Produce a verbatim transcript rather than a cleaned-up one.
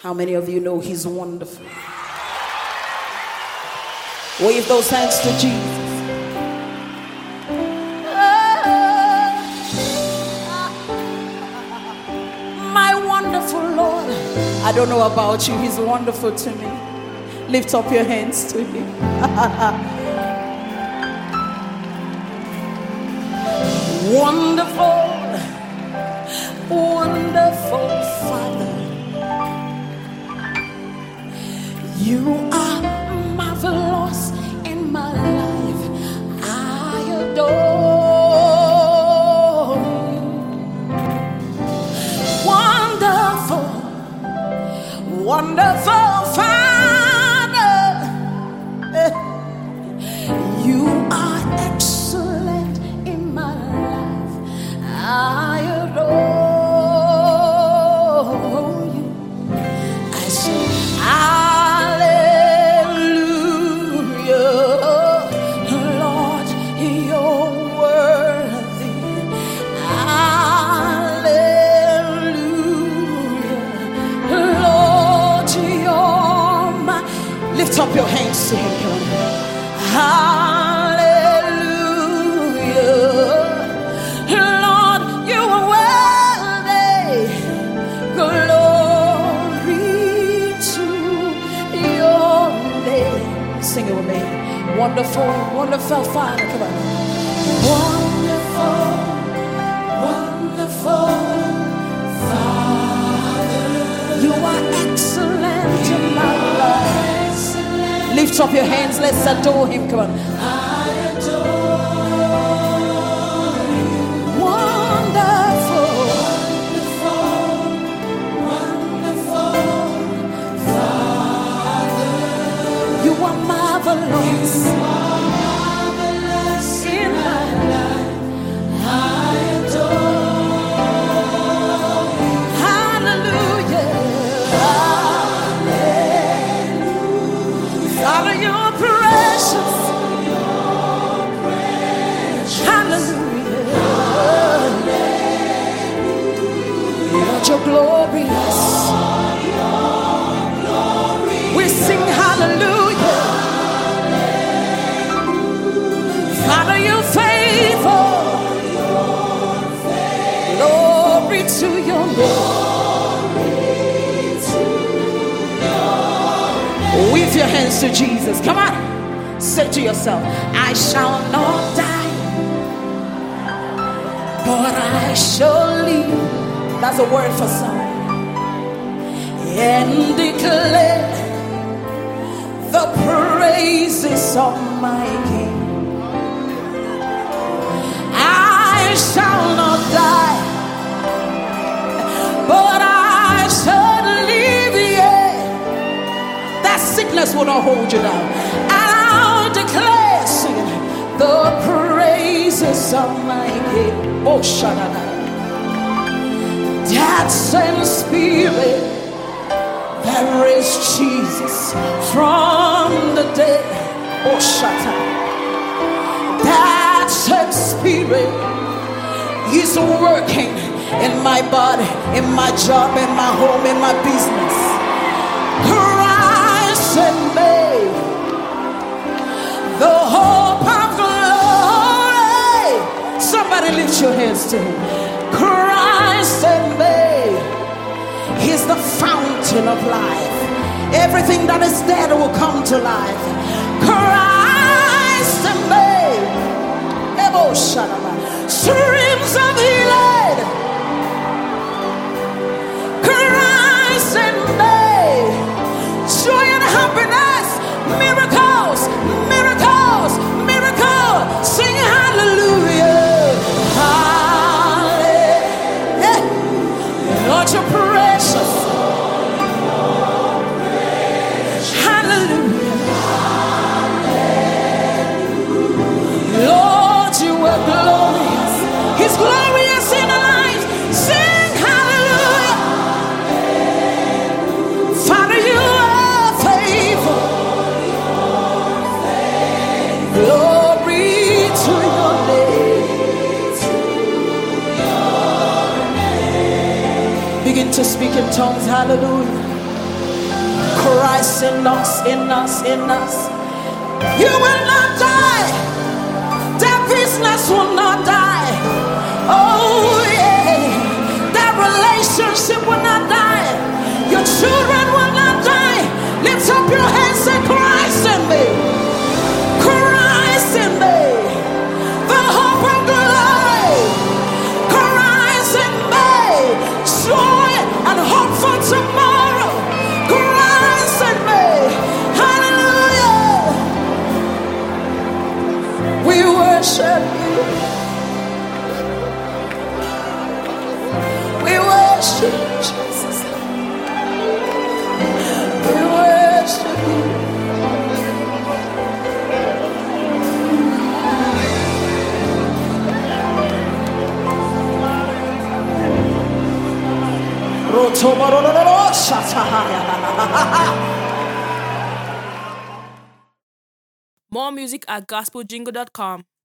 How many of you know he's wonderful? Wave those hands to Jesus. My wonderful Lord. I don't know about you, he's wonderful to me. Lift up your hands to him. Wonderful, wonderful Father. You are marvelous in my life. I adore you. Wonderful, wonderful Father. You are excellent in my life. I adore you. I say, lift up your hands to him. Hallelujah. Lord, you are worthy. Glory to your name. Sing it with me. Wonderful, wonderful Father. Come on. Wonderful, wonderful Father. You are excellent in my life. Lift up your hands, let's adore him. Come on. I adore you. Wonderful, wonderful, wonderful Father. You are marvelous. You are marvelous in my life. I adore you. Hallelujah. Father, you're precious. You're precious. Hallelujah. Hallelujah. Lord, you're glorious. Glorious. We sing hallelujah. Hallelujah. Father, you're faithful. Glory to your name. Wave your hands to Jesus. Come on. Say to yourself, I shall not die, but I shall live. That's a word for some. And declare the praises of my King. I shall not die, but I shall live, yeah. That sickness will not hold you down. And I'll declare, singing, the praises of my King. Oh, Shadada. That same spirit that raised Jesus from the dead. Oh, Shata. That same spirit is working in my body, in my job, in my home, in my business. Christ in me, the hope of glory. Somebody lift your hands to him. Christ in me, he's the fountain of life. Everything that is dead will come to life. Christ in me, streams of healing. Christ in me, joy and happiness, miracles, miracles, miracles. Sing hallelujah, hallelujah. Lord, you're precious. Hallelujah, Lord, you are glorious. He's glorious in our lives. Sing hallelujah. Father, you are faithful. Glory to your name. Begin to speak in tongues. Hallelujah. Christ in us, in us, in us. You will not die. That business will not die. Oh yeah. That relationship will not die. Your children will not die. Lift up your hands and Christ in me. Christ in me. The hope of glory. Christ in me. Joy and hope for tomorrow. Christ in me. Hallelujah. We worship you. We worship you, Jesus. We worship you. More music at gospel jingle dot com.